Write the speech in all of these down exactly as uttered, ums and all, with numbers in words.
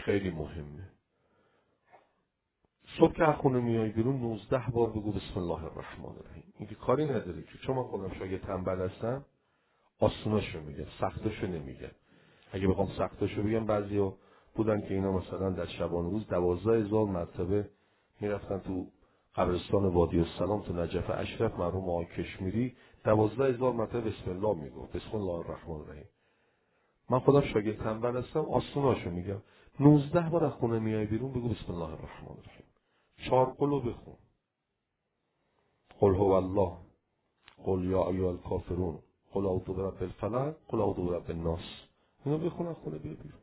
خیلی مهمه. صبح که از خونه میای بیرون نوزده بار بگو بسم الله الرحمن الرحیم. اینکه کاری نداره که چون من خودم شاگرد تنبل هستم آسوناشو میگم، سختاشو نمیگم. اگه بخوام سختاشو بگم بعضیا بودن که اینا مثلا در شبانه روز دوازده هزار مرتبه میرفتن تو قبرستان وادی السلام تو نجف اشرف مرحوم آقای کشمیری دوازده هزار مرتبه بسم الله میگو، بسم الله الرحمن الرحیم. من خودم شاگرد تنبل هستم آسوناشو میگم. نوزده بار از خونه میای بیرون بگو بسم الله الرحمن الرحیم. چهار قلو بخون. قل هو الله، قل یا ایها الکافرون، قل اعوذ برب الفلق، قل اعوذ برب الناس. اینو بخون از خونه بیا بیرون.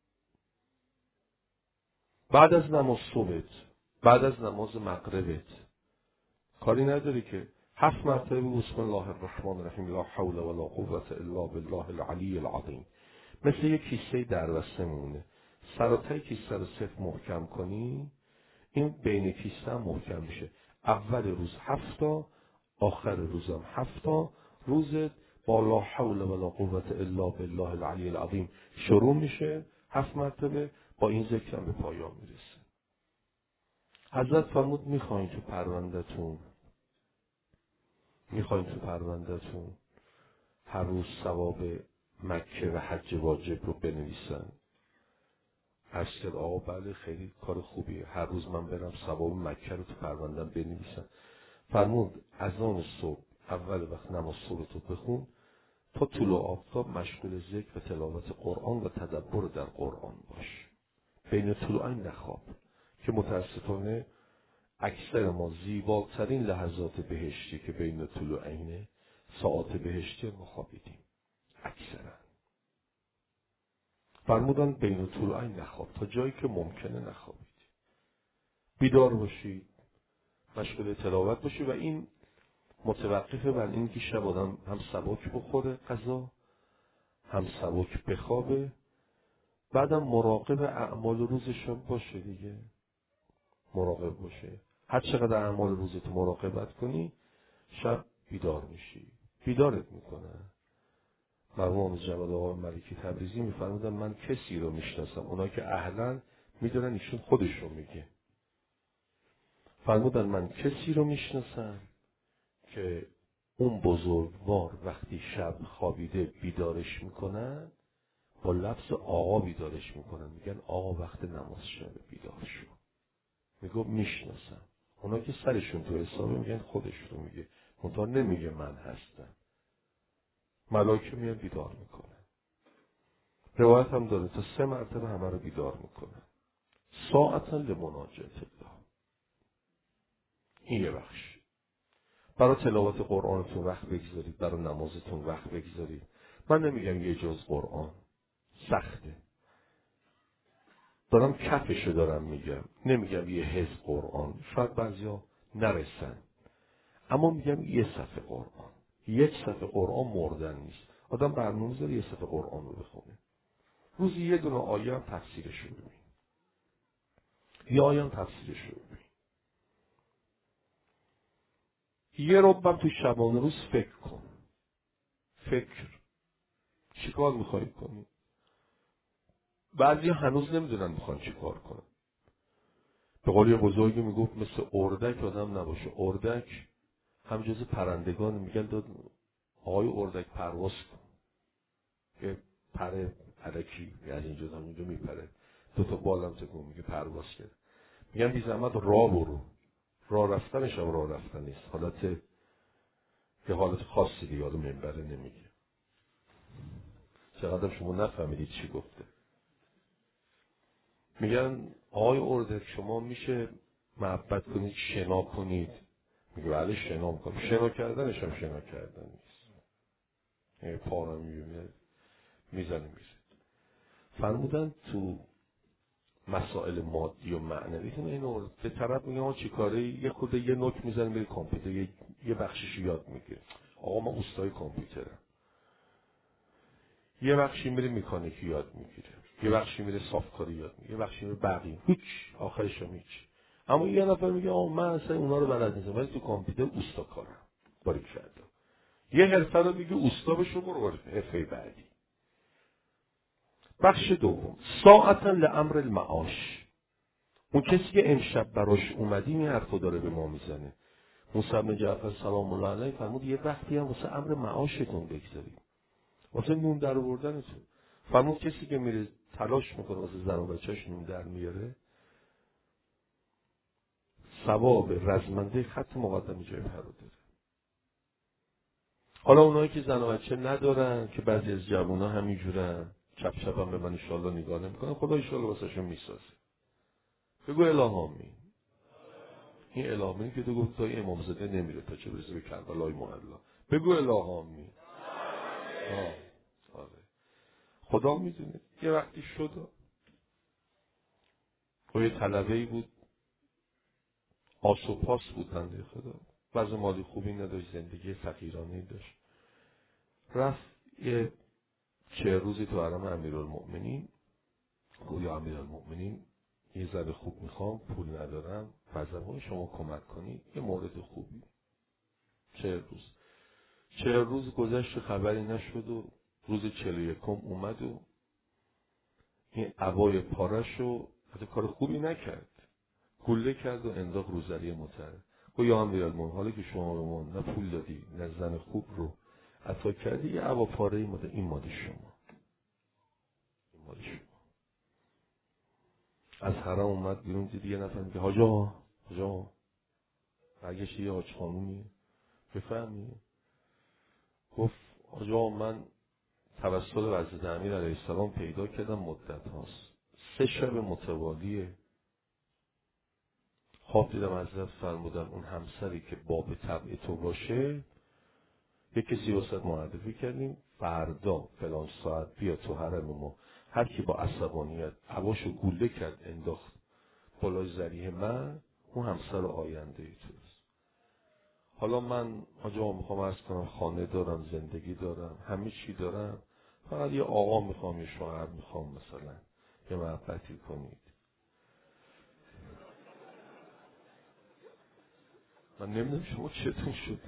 بعد از نماز صبحت، بعد از نماز مغربت کاری نداری که هفت مرتبه بگو بسم الله الرحمن الرحیم لا حول ولا قوة الا بالله العلی العظیم. مثل یک کیسه دربسته میمونه. سر و ته کیسه رو صفر محکم کنی، این بین کیسه هم محکم میشه. اول روز هفتا، آخر روزم هفتا، روزت با لا حول ولا قوة الا بالله العلی العظیم شروع میشه. هفت مرتبه با این ذکر به پایان میرسه. حضرت فرمود میخواین تو پروندهتون میخواین تو پروندهتون هر روز ثواب مکه و حج واجب رو بنویسن؟ عرض کرد آقا بله خیلی کار خوبیه، هر روز من برم ثواب مکه رو تو پروندم بنویسن. فرمود اذان صبح اول وقت نماز صبح تو بخون تا طلوع آفتاب مشغول ذکر و تلاوت قرآن و تدبر در قرآن باش. بین طلوعین نخواب، که متاسفانه اکثر ما زیباترین لحظات بهشتی که بین طلوعینه ساعات بهشتی ما خوابیدیم اکثرا. فرمودن بین طلوعین نخواب، تا جایی که ممکنه نخوابید. بیدار باشید، مشغول تلاوت باشید و این متوقفه بر این که شب آدم هم سبک بخوره غذا، هم سبک بخوابه، بعدم مراقب اعمال روزش باشه دیگه. مراقب باشه. هر چقدر اعمال روزت مراقبت کنی شب بیدار میشی. بیدارت میکنه. مرحوم جواد آقای ملکی تبریزی میفرمودن من کسی رو میشناسم، اونا که اهلا میدونن ایشون خودش رو میگه. فرمودن من کسی رو میشناسم که اون بزرگوار وقتی شب خوابیده بیدارش میکنن، با لفظ آقا بیدارش میکنن، میگن آقا وقت نماز شب بیدار شو. میگو میشناسم. اونا که سرشون تو حسابه میگن خودش رو میگه، منتها نمیگه من هستم. ملائکه میان بیدار میکنن. روایت هم داره تا سه مرتبه همه رو بیدار میکنن. ساعتا لمناجات الله. این یه بخش. برای تلاوت قرآنتون وقت بگذارید، برای نمازتون وقت بگذارید. من نمیگم یه جز قرآن، سخته. دارم کفشو دارم میگم، نمیگم یه حزب قرآن، شاید بعضیا نرسن، اما میگم یه صفحه قرآن. یک صفحه قرآن مردن نیست. آدم برنامه داره یه صفحه قرآن رو بخونه. روزی یه دونه آیه هم تفسیرش رو ببین. یه آیه هم تفسیرش رو ببین. یه ربم تو شبانه روز فکر کن. فکر. چیکار میخوایی کنی؟ بعضی هنوز نمیدونن میخوان چیکار کنن. به قول یه بزرگی میگفت مثل اردک آدم نباشه. اردک هم جز پرندگان، میگن داد آقای اردک پرواز کن. که پره پرکی از اینجا تا اونجا میپره، دو تا بالم تکون میگه پرواز کرد. میگن بی زحمت راه برو. راه رفتنش هم راه رفتن نیست، حالت یه حالت خاصی دیگه، حالا منبره نمیگه. چقدر شما نفهمیدید چی گفته. میگن آقای اردک شما میشه محبت کنید شنا کنید؟ میگه بله شنا میکنم. شنا کردنش هم شنا کردن نیست، یعنی پارم میبینه میزنه میزه. فرمودن تو مسائل مادی و معنوی اینو به طرف میگه ما چی کاره، یه خود یه نوک میزنه میره کامپیوتر یه, یه بخشش یاد میگیره. آقا ما اوستای کامپیوترم. یه بخشی میره مکانیکی یاد میگیره، یه بخشی میره صافکاری یاد میگیره، یه بخشی میره برقی، هیچ آخرش هم هیچ. اما یه نفر میگه آقا من اصلا اونا رو بلد نیستم ولی تو کامپیوتر اوستا کارم. باریکلا. یه حرفه رو میگه اوستا بشو برو حرفه بعدی. بخش دوم، ساعتا لامر المعاش. اون کسی که امشب براش اومدیم این حرفو داره به ما میزنه. موسی بن جعفر سلام الله علیه فرمود یه وقتی هم واسه امر معاشتون بگذارید، واسه نون در آوردنتون. فرمود کسی که میره تلاش میکنه واسه زن و بچه‌ش نون در میاره، ثواب رزمنده خط مقدم جای پر رو داره. حالا اونایی که زن و بچه ندارن، که بعضی از جوونا همینجورن، چپ چپ هم به من انشالله نگاه نمیکنن، خدا انشالله واسهشون میسازه. بگو الهامی. این الهامی که تو گفت تا امام زاده نمیره تا چه برسه به کربلای معلا. بگو الهامی. آه. آره. خدا میدونه. یه وقتی شد و یه طلبه‌ای بود، آس و پاس بود بنده خدا، وضع مالی خوبی نداشت، زندگی فقیرانه‌ای داشت. رفت یه چه روزی تو حرم امیرالمؤمنین، گفت یا امیرالمؤمنین یه زن خوب میخوام، پول ندارم، فرزندان شما کمک کنید، یه مورد خوبی. چه روز چه روز گذشت خبری نشد و روز چهل و یکم اومد و این عبای پارشو حتی کار خوبی نکرد، گله کرد و انداخت رو زری مطهر. گفت یا امیرالمؤمنین حالا که شما به ما نه پول دادی نه زن خوب رو عطا کردی، یه عبا پاره ای ماده، این ماده شما، این ماده شما. از حرم اومد بیرون، دید یه نفر میگه حاج آقا، حاج آقا، برگشت یه حاج خانومی، بفهمی؟ گفت حاج آقا من توسط حضرت امیر علیه السلام پیدا کردم، مدت هاست سه شب متوالیه خواب دیدم حضرت فرمودن اون همسری که باب طبع تو باشه یه کسی واسط معرفی کردیم، فردا فلان ساعت بیا تو حرم ما، هر کی با عصبانیت هواشو گوله کرد انداخت بالای ذریح من، اون همسر آینده ای توست. حالا من آجا میخوام عرض کنم خانه دارم، زندگی دارم، همه چی دارم، فقط یه آقا میخوام، یه شوهر میخوام، مثلا یه محبتی کنید. من نمیدونم شما چطور شد.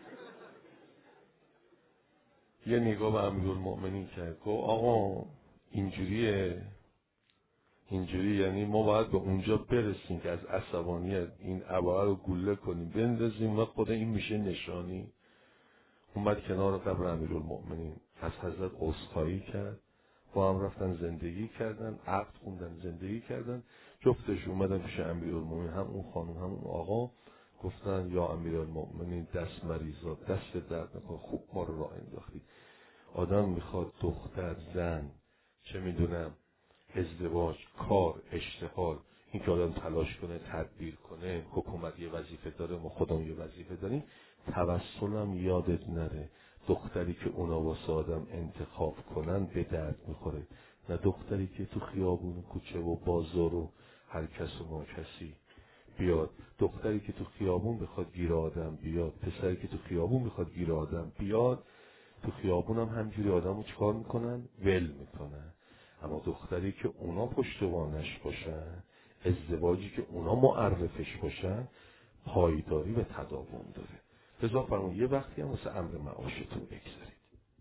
یه نگاه به امیرالمؤمنین کرد، گفت آقا اینجوریه، اینجوری یعنی ما باید به اونجا برسیم که از عصبانیت این عبا رو گوله کنیم بندازیم و خدا این میشه نشانی. اومد کنار قبر امیرالمؤمنین، از حضرت عذرخواهی کرد، با هم رفتن زندگی کردن، عقد خوندن، زندگی کردن. جفتش اومدن پیش امیرالمؤمنین، هم اون خانم هم اون آقا، گفتن یا امیرالمؤمنین دست مریضا، دست درد نکن، خوب ما رو راه انداختی. آدم میخواد دختر، زن، چه میدونم، ازدواج، کار، اشتغال، این که آدم تلاش کنه، تدبیر کنه، حکومت یه وظیفه داره، ما خودمون یه وظیفه داریم، توسلم یادت نره. دختری که اونا واسه آدم انتخاب کنن به درد میخوره، نه دختری که تو خیابون کوچه و بازار و هر کس و ما کسی بیاد. دختری که تو خیابون بخواد گیر آدم بیاد، پسری که تو خیابون بخواد گیر آدم بیاد، تو خیابون هم همجوری آدم رو چکار میکنن؟ ول میکنن. اما دختری که اونا پشتوانش باشن، ازدواجی که اونا معرفش باشن، پایداری و تداوم داره. لذا فرمون یه وقتی هم واسه امر معاشتون بگذارید.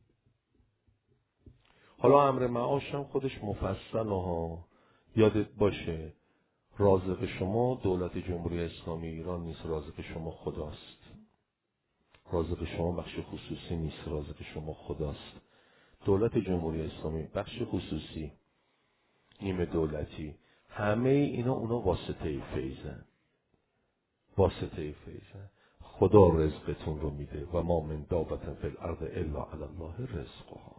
حالا امر معاش هم خودش مفصل ها، یادت باشه رازق شما دولت جمهوری اسلامی ایران نیست، رازق شما خداست. رازق شما بخش خصوصی نیست، رازق شما خداست. دولت جمهوری اسلامی، بخش خصوصی، نیمه دولتی، همه اینا اونا واسطه فیضن، واسطه فیضن. خدا رزقتون رو میده و ما من دابة فی الارض الا علی الله رزقها.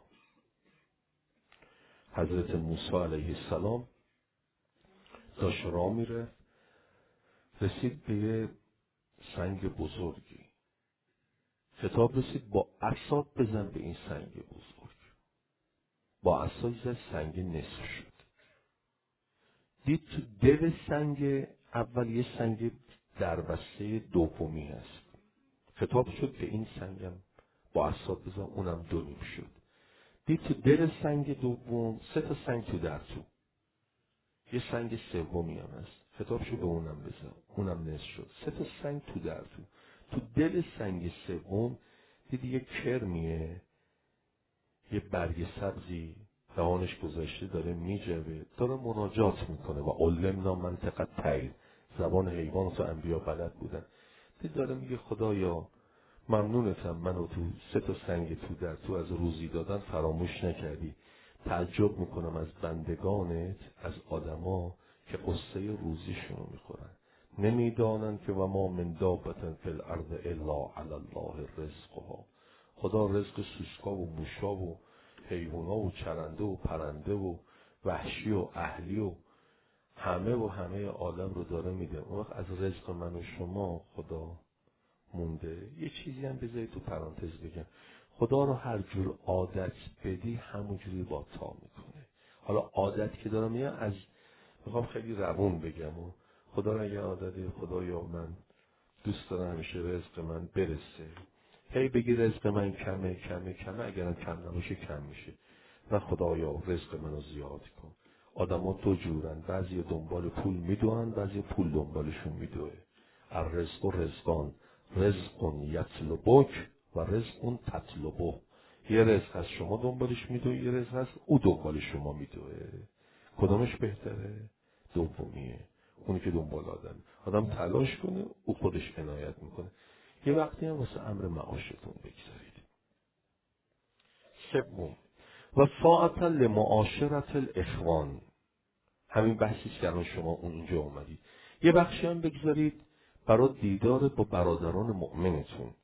حضرت موسی علیه السلام داشت راه میره، رسید به یه سنگ بزرگی، خطاب رسید با عصا بزن به این سنگ بزرگ. با عصای زد، سنگ نصف شد. دید تو دل سنگ اول یه سنگ دربسته دومی هست. خطاب شد به این سنگم با عصا بزن، اونم دو نیم شد. دید تو دل سنگ دوم سه تا سنگ تو در تو، یه سنگ سومی هم هست. خطاب شد به اونم بزن، اونم نصف شد. سه تا سنگ تو در تو. تو دل سنگ سوم دید یه کرمیه، یه برگ سبزی دهانش گذاشته داره میجوه، داره مناجات میکنه و علمنا منطقه طیر، زبان حیوان و انبیا بلد بودن. داره میگه خدایا ممنونتم منو تو سه تا سنگ تو در تو از روزی دادن فراموش نکردی. تعجب میکنم از بندگانت، از آدما که قصه روزیشونو میخورن، نمیدانن که و ما من دابة فی الارض الا علی الله رزقها. خدا رزق سوسکا و موشا و حیونا و چرنده و پرنده و وحشی و اهلی و همه و همه عالم رو داره میده. اون وقت از رزق من و شما خدا مونده؟ یه چیزی هم بذاری تو پرانتز بگم، خدا رو هر جور عادت بدی همونجوری با تا میکنه. حالا عادت که دارم میگم، از میخوام خیلی روون بگم و خدا رو اگه عادت خدایا من دوست دارم همیشه رزق من برسه، هی بگی رزق من کمه کمه کمه، اگرم کم نباشه کم میشه. و خدایا رزق منو زیاد کن. آدما دو جورن، بعضی دنبال پول میدوئن، بعضی پول دنبالشون میدوه. الرزق و رزقان، رزق یطلبک و رزق تطلبه. یه رزق از شما دنبالش میدوه، یه رزق از او دنبال شما میدوه. کدامش بهتره؟ دومیه، اونی که دنبال آدم آدم تلاش کنه او خودش عنایت میکنه. یه وقتی هم واسه امر معاشتون بگذارید. سوم، و ساعتا لمعاشرت الاخوان، همین بحثی که الان شما اون اینجا اومدید. یه بخشی هم بگذارید برای دیدار با برادران مؤمنتون.